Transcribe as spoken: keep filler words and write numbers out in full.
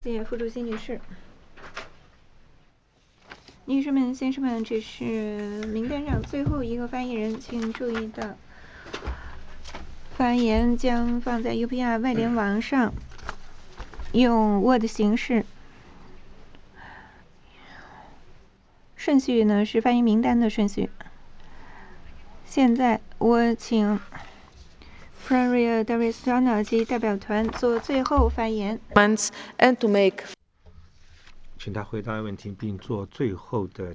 谢谢副主席女士。女士们、先生们，这是名单上最后一个发言人，请注意到，发言将放在 U P R 外联网上，用 Word 形式。顺序呢是发言名单的顺序。现在我请 Praria Daristana 及代表团做最后发言。 And to make 请他回答问题并做最后的